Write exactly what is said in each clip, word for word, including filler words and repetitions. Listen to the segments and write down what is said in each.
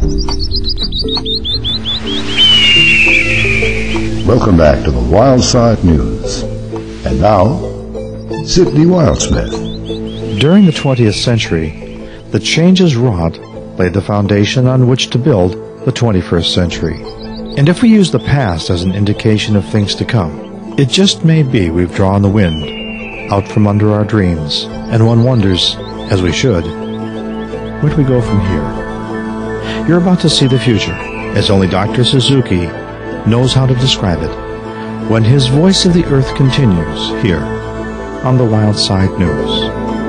Welcome back to the Wildside News. And now, Sidney Wildsmith. During the twentieth century, the changes wrought laid the foundation on which to build the twenty-first century. And if we use the past as an indication of things to come, it just may be we've drawn the wind out from under our dreams, and one wonders, as we should, where do we go from here? You're about to see the future, as only Doctor Suzuki knows how to describe it, when his Voice of the Earth continues here on the Wildside News.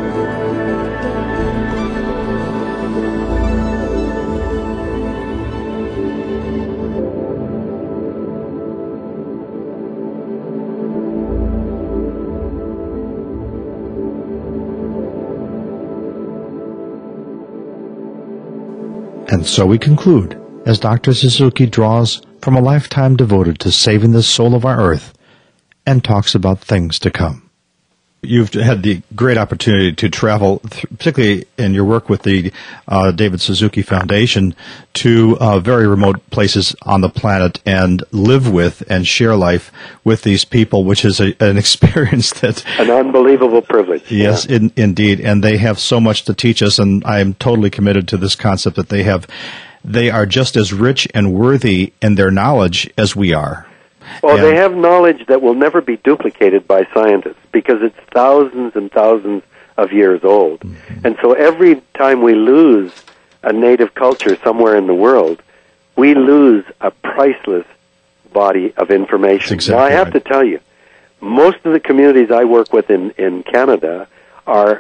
And so we conclude, as Doctor Suzuki draws from a lifetime devoted to saving the soul of our Earth and talks about things to come. You've had the great opportunity to travel, particularly in your work with the uh, David Suzuki Foundation, to uh, very remote places on the planet and live with and share life with these people, which is a, an experience that... An unbelievable privilege. Yes, yeah. in, indeed. And they have so much to teach us, and I am totally committed to this concept that they have. They are just as rich and worthy in their knowledge as we are. Well, and they have knowledge that will never be duplicated by scientists because it's thousands and thousands of years old. Mm-hmm. And so every time we lose a native culture somewhere in the world, we lose a priceless body of information. Exactly now, I have right. to tell you, most of the communities I work with in, in Canada are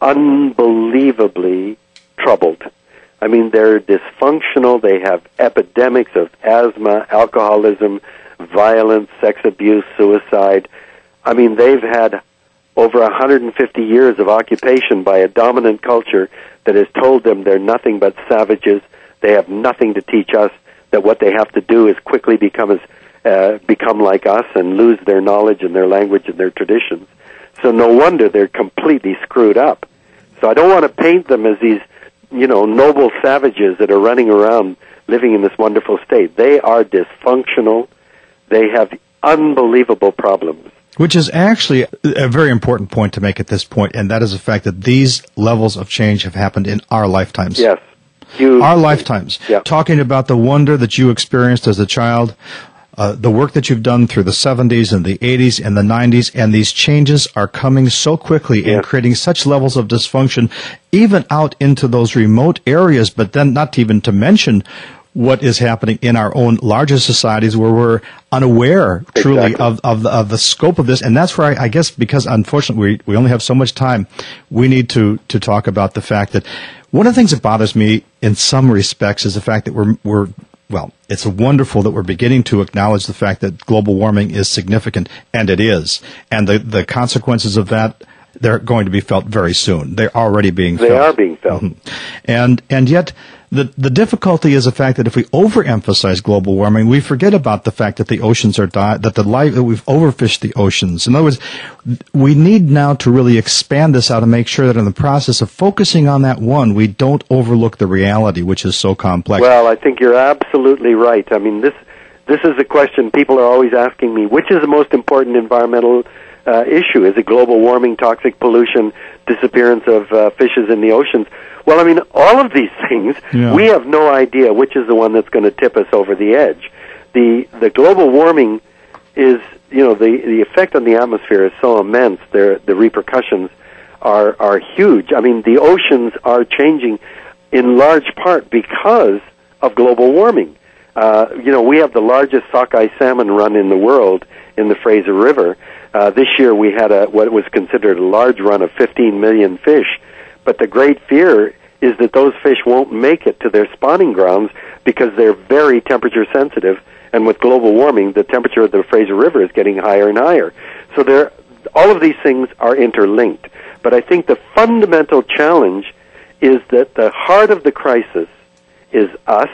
unbelievably troubled. I mean, they're dysfunctional. They have epidemics of asthma, alcoholism, violence, sex abuse, suicide. I mean, they've had over one hundred fifty years of occupation by a dominant culture that has told them they're nothing but savages. They have nothing to teach us, that what they have to do is quickly become as uh, become like us and lose their knowledge and their language and their traditions. So no wonder they're completely screwed up. So I don't want to paint them as these, you know, noble savages that are running around living in this wonderful state. They are dysfunctional. They have unbelievable problems. Which is actually a very important point to make at this point, and that is the fact that these levels of change have happened in our lifetimes. Yes. Huge. Our lifetimes. Yeah. Talking about the wonder that you experienced as a child, uh, the work that you've done through the seventies and the eighties and the nineties, and these changes are coming so quickly yes. and creating such levels of dysfunction, even out into those remote areas, but then not even to mention what is happening in our own larger societies where we're unaware truly exactly. of, of, the, of the scope of this. And that's where I, I guess, because unfortunately we, we only have so much time, we need to, to talk about the fact that one of the things that bothers me in some respects is the fact that we're, we're well, it's wonderful that we're beginning to acknowledge the fact that global warming is significant, and it is. And the, the consequences of that, they're going to be felt very soon. They're already being they felt. They are being felt. Mm-hmm. And, and yet, The the difficulty is the fact that if we overemphasize global warming, we forget about the fact that the oceans are dying, that the life, that we've overfished the oceans. In other words, we need now to really expand this out and make sure that in the process of focusing on that one, we don't overlook the reality, which is so complex. Well, I think you're absolutely right. I mean, this this is a question people are always asking me, which is the most important environmental uh, issue? Is it global warming, toxic pollution, disappearance of uh, fishes in the oceans? Well, I mean, all of these things, yeah. we have no idea which is the one that's going to tip us over the edge. The the global warming is, you know, the, the effect on the atmosphere is so immense. The the repercussions are are huge. I mean, the oceans are changing in large part because of global warming. Uh, you know, we have the largest sockeye salmon run in the world in the Fraser River. Uh, this year we had a what was considered a large run of fifteen million fish. But the great fear is that those fish won't make it to their spawning grounds because they're very temperature sensitive, and with global warming, the temperature of the Fraser River is getting higher and higher. So there, all of these things are interlinked. But I think the fundamental challenge is that the heart of the crisis is us,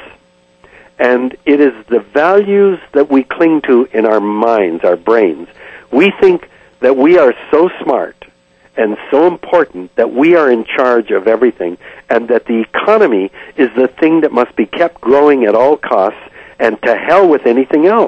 and it is the values that we cling to in our minds, our brains. We think that we are so smart and so important that we are in charge of everything, and that the economy is the thing that must be kept growing at all costs, and to hell with anything else.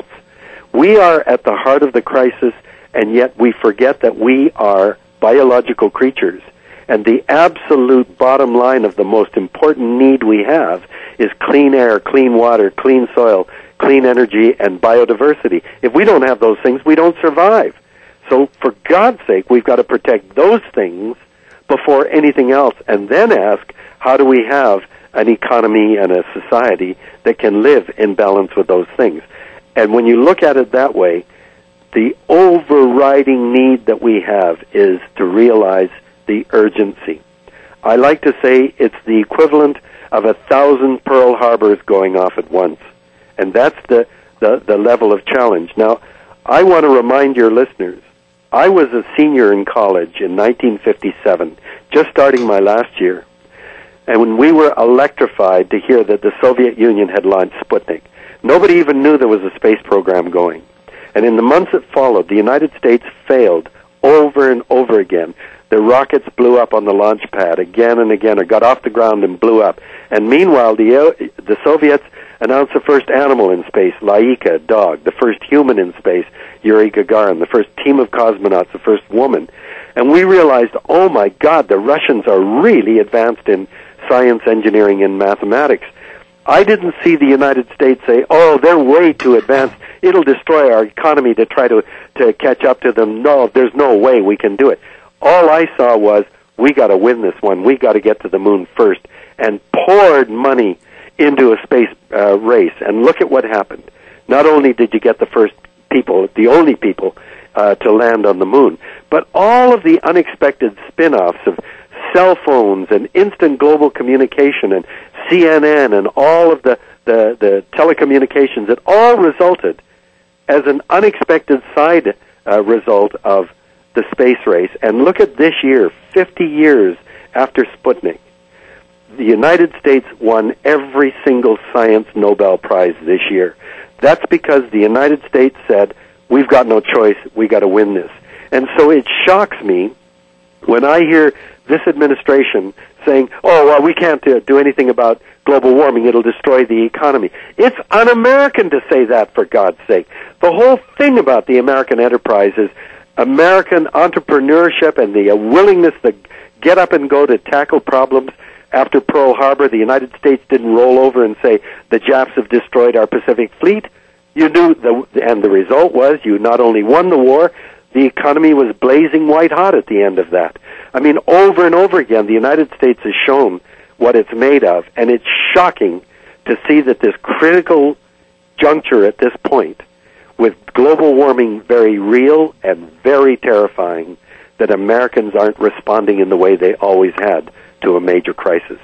We are at the heart of the crisis, and yet we forget that we are biological creatures. And the absolute bottom line of the most important need we have is clean air, clean water, clean soil, clean energy, and biodiversity. If we don't have those things, we don't survive. So for God's sake, we've got to protect those things before anything else, and then ask, how do we have an economy and a society that can live in balance with those things? And when you look at it that way, the overriding need that we have is to realize the urgency. I like to say it's the equivalent of a thousand Pearl Harbors going off at once. And that's the, the, the level of challenge. Now, I want to remind your listeners, I was a senior in college in nineteen fifty-seven, just starting my last year. And when we were electrified to hear that the Soviet Union had launched Sputnik, nobody even knew there was a space program going. And in the months that followed, the United States failed over and over again. The rockets blew up on the launch pad again and again, or got off the ground and blew up. And meanwhile, the uh, the Soviets announced the first animal in space, Laika, dog, the first human in space, Yuri Gagarin, the first team of cosmonauts, the first woman. And we realized, oh my God, the Russians are really advanced in science, engineering, and mathematics. I didn't see the United States say, oh, they're way too advanced. It'll destroy our economy to try to, to catch up to them. No, there's no way we can do it. All I saw was, we got to win this one. We got to get to the moon first, and poured money into a space uh, race. And look at what happened. Not only did you get the first people, the only people uh, to land on the moon, but all of the unexpected spin-offs of cell phones and instant global communication and C N N and all of the, the, the telecommunications, it all resulted as an unexpected side uh, result of the space race. And look at this year, fifty years after Sputnik. The United States won every single science Nobel Prize this year. That's because the United States said, we've got no choice, we got to win this. And so it shocks me when I hear this administration saying, oh, well, we can't do, do anything about global warming, it'll destroy the economy. It's un-American to say that, for God's sake. The whole thing about the American enterprise is American entrepreneurship and the uh, willingness to get up and go to tackle problems. After Pearl Harbor, the United States didn't roll over and say, the Japs have destroyed our Pacific fleet. You knew, the, and the result was you not only won the war, the economy was blazing white hot at the end of that. I mean, over and over again, the United States has shown what it's made of, and it's shocking to see that this critical juncture at this point, with global warming very real and very terrifying, that Americans aren't responding in the way they always had to a major crisis.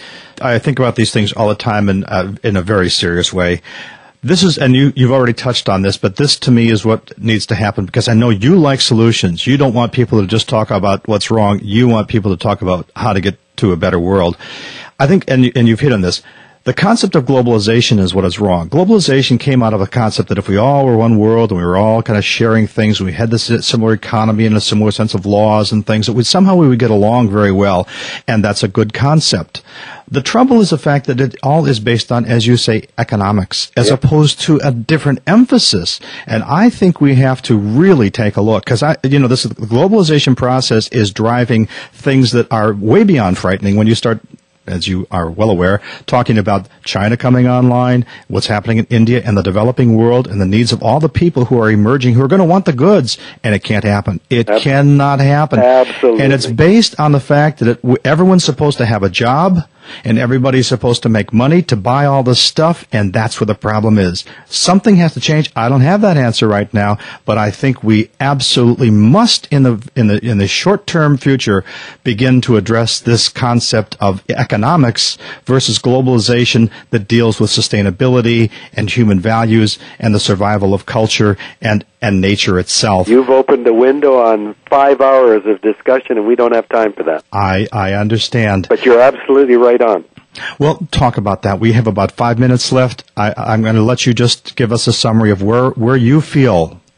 I think about these things all the time in, uh, in a very serious way. This is, and you, you've already touched on this, but this to me is what needs to happen, because I know you like solutions. You don't want people to just talk about what's wrong. You want people to talk about how to get to a better world. I think, and, and you've hit on this, the concept of globalization is what is wrong. Globalization came out of a concept that if we all were one world and we were all kind of sharing things, and we had this similar economy and a similar sense of laws and things, that we, somehow we would get along very well, and that's a good concept. The trouble is the fact that it all is based on, as you say, economics, as yep. opposed to a different emphasis. And I think we have to really take a look, because I, you know, this the globalization process is driving things that are way beyond frightening when you start, as you are well aware, talking about China coming online, what's happening in India and the developing world, and the needs of all the people who are emerging, who are going to want the goods, and it can't happen. It Absolutely. cannot happen. Absolutely. And it's based on the fact that it, everyone's supposed to have a job, and everybody's supposed to make money to buy all this stuff, and that's where the problem is. Something has to change. I don't have that answer right now, but I think we absolutely must, in the in the in the short-term future, begin to address this concept of economics versus globalization that deals with sustainability and human values and the survival of culture and and nature itself. You've opened a window on five hours of discussion, and we don't have time for that. I, I understand. But you're absolutely right on. Well, talk about that. We have about five minutes left. I, I'm going to let you just give us a summary of where, where you feel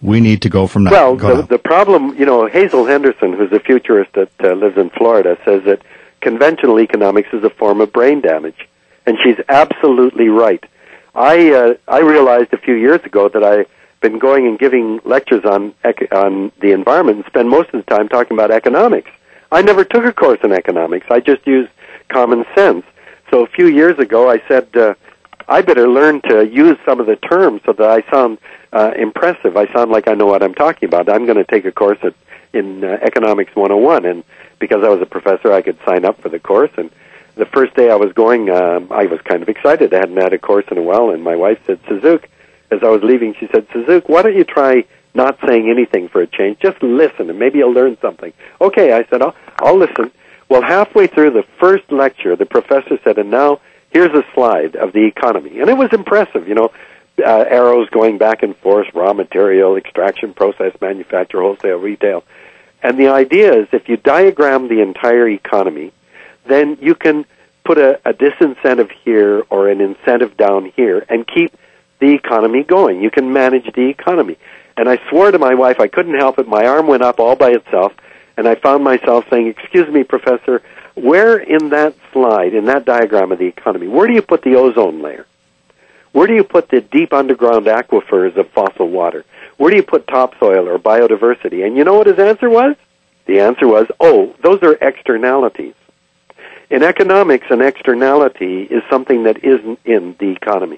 we need to go from that. Well, go the, the problem, you know, Hazel Henderson, who's a futurist that uh, lives in Florida, says that conventional economics is a form of brain damage, and she's absolutely right. I uh, I realized a few years ago that I've been going and giving lectures on ec- on the environment and spend most of the time talking about economics. I never took a course in economics. I just used common sense. So a few years ago, I said, uh, I better learn to use some of the terms so that I sound uh, impressive. I sound like I know what I'm talking about. I'm going to take a course at, in uh, Economics one oh one, and because I was a professor, I could sign up for the course. And the first day I was going, um, I was kind of excited. I hadn't had a course in a while, and my wife said, Suzuki, as I was leaving, she said, Suzuki, why don't you try not saying anything for a change? Just listen, and maybe you'll learn something. Okay, I said, I'll, I'll listen. Well, halfway through the first lecture, the professor said, and now here's a slide of the economy. And it was impressive, you know, uh, arrows going back and forth, raw material, extraction, process, manufacture, wholesale, retail. And the idea is if you diagram the entire economy, then you can put a, a disincentive here or an incentive down here and keep the economy going. You can manage the economy. And I swore to my wife I couldn't help it. My arm went up all by itself, and I found myself saying, excuse me, Professor, where in that slide, in that diagram of the economy, where do you put the ozone layer? Where do you put the deep underground aquifers of fossil water? Where do you put topsoil or biodiversity? And you know what his answer was? The answer was, oh, those are externalities. In economics, an externality is something that isn't in the economy.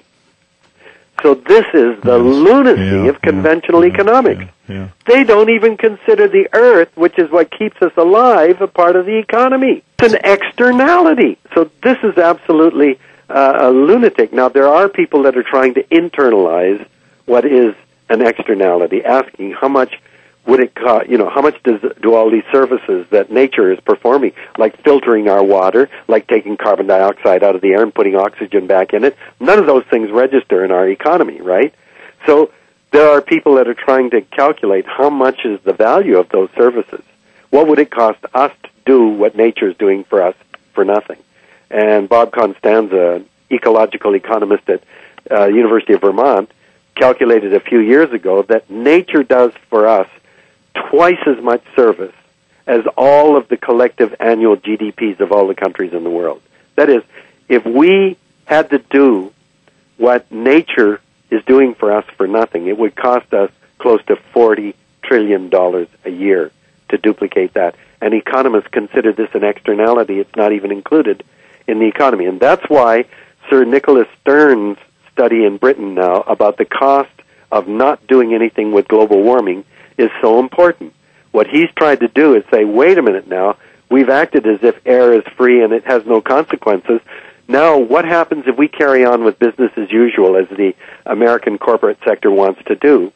So this is the yes. lunacy yeah, of conventional yeah, economics. Yeah, yeah. They don't even consider the earth, which is what keeps us alive, a part of the economy. It's an externality. So this is absolutely uh, a lunatic. Now, there are people that are trying to internalize what is an externality, asking how much would it cost, you know, how much does do all these services that nature is performing, like filtering our water, like taking carbon dioxide out of the air and putting oxygen back in it, none of those things register in our economy, right? So there are people that are trying to calculate how much is the value of those services. What would it cost us to do what nature is doing for us for nothing? And Bob Constanza, an ecological economist at uh, University of Vermont, calculated a few years ago that nature does for us twice as much service as all of the collective annual G D Ps of all the countries in the world. That is, if we had to do what nature is doing for us for nothing, it would cost us close to forty trillion dollars a year to duplicate that. And economists consider this an externality. It's not even included in the economy. And that's why Sir Nicholas Stern's study in Britain now about the cost of not doing anything with global warming is so important. What he's tried to do is say, wait a minute now, we've acted as if air is free and it has no consequences. Now, what happens if we carry on with business as usual, as the American corporate sector wants to do?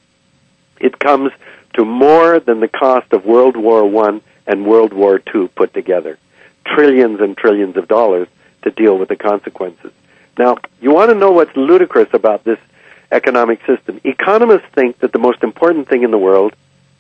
It comes to more than the cost of World War One and World War Two put together. Trillions and trillions of dollars to deal with the consequences. Now, you want to know what's ludicrous about this economic system? Economists think that the most important thing in the world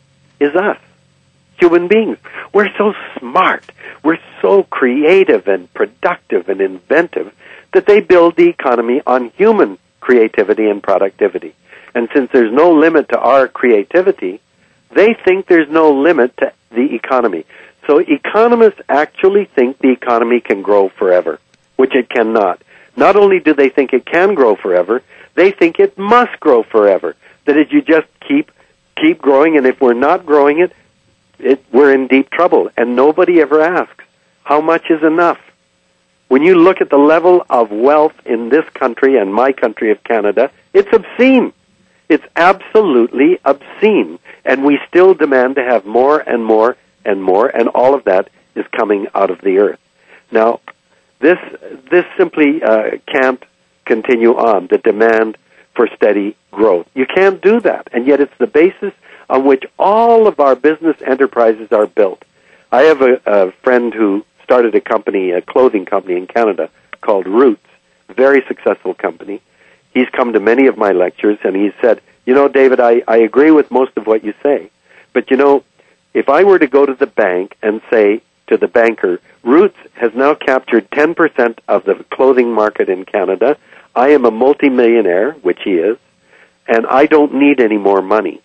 is us, human beings. We're so smart, we're so creative and productive and inventive that they build the economy on human creativity and productivity. And since there's no limit to our creativity, they think there's no limit to the economy. So economists actually think the economy can grow forever, which it cannot. Not only do they think it can grow forever, they think it must grow forever. That is, you just keep keep growing, and if we're not growing it, it, we're in deep trouble. And nobody ever asks, how much is enough? When you look at the level of wealth in this country and my country of Canada, it's obscene. It's absolutely obscene. And we still demand to have more and more and more, and all of that is coming out of the earth. Now, this this simply uh, can't continue on, the demand for steady growth. You can't do that, and yet it's the basis on which all of our business enterprises are built. I have a, a friend who started a company, a clothing company in Canada called Roots, very successful company. He's come to many of my lectures, and he said, you know, David, I, I agree with most of what you say, but you know, if I were to go to the bank and say to the banker, Roots has now captured ten percent of the clothing market in Canada, I am a multimillionaire, which he is, and I don't need any more money.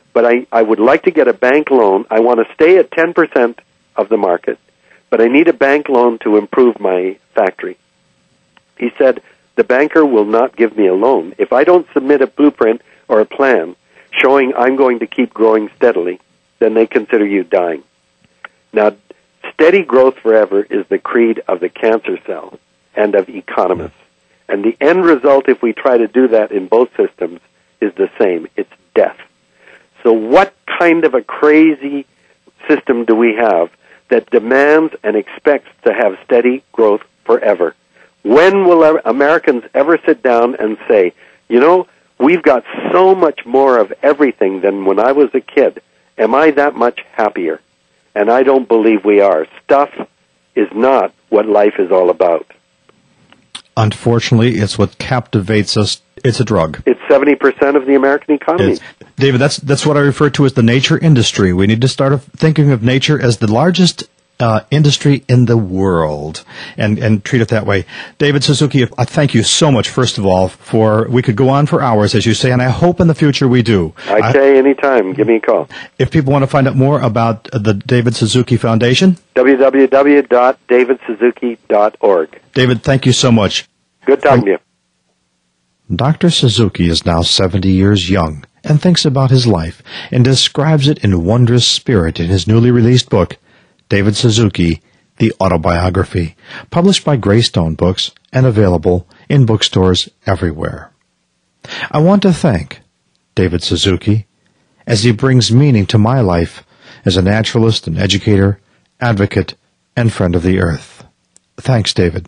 but I, I would like to get a bank loan. I want to stay at ten percent of the market, but I need a bank loan to improve my factory. He said, the banker will not give me a loan. If I don't submit a blueprint or a plan showing I'm going to keep growing steadily, then they consider you dying. Now, steady growth forever is the creed of the cancer cell and of economists. And the end result, if we try to do that in both systems, is the same. It's death. So what kind of a crazy system do we have that demands and expects to have steady growth forever? When will Americans ever sit down and say, you know, we've got so much more of everything than when I was a kid. Am I that much happier? And I don't believe we are. Stuff is not what life is all about. Unfortunately, it's what captivates us. It's a drug. It's seventy percent of the American economy. It's, David, that's that's what I refer to as the nature industry. We need to start thinking of nature as the largest uh, industry in the world and, and treat it that way. David Suzuki, I thank you so much, first of all, for, we could go on for hours, as you say, and I hope in the future we do. I'd say anytime. Give me a call. If people want to find out more about the David Suzuki Foundation, w w w dot david suzuki dot org. David, thank you so much. Good talking to you. Doctor Suzuki is now seventy years young and thinks about his life and describes it in wondrous spirit in his newly released book, David Suzuki, The Autobiography, published by Greystone Books and available in bookstores everywhere. I want to thank David Suzuki as he brings meaning to my life as a naturalist and educator, advocate, and friend of the earth. Thanks, David.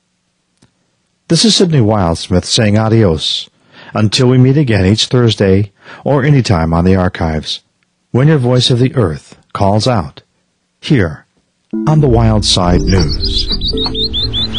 This is Sidney Wildsmith saying adios until we meet again each Thursday or any time on the archives when your voice of the earth calls out here on the Wild Side News.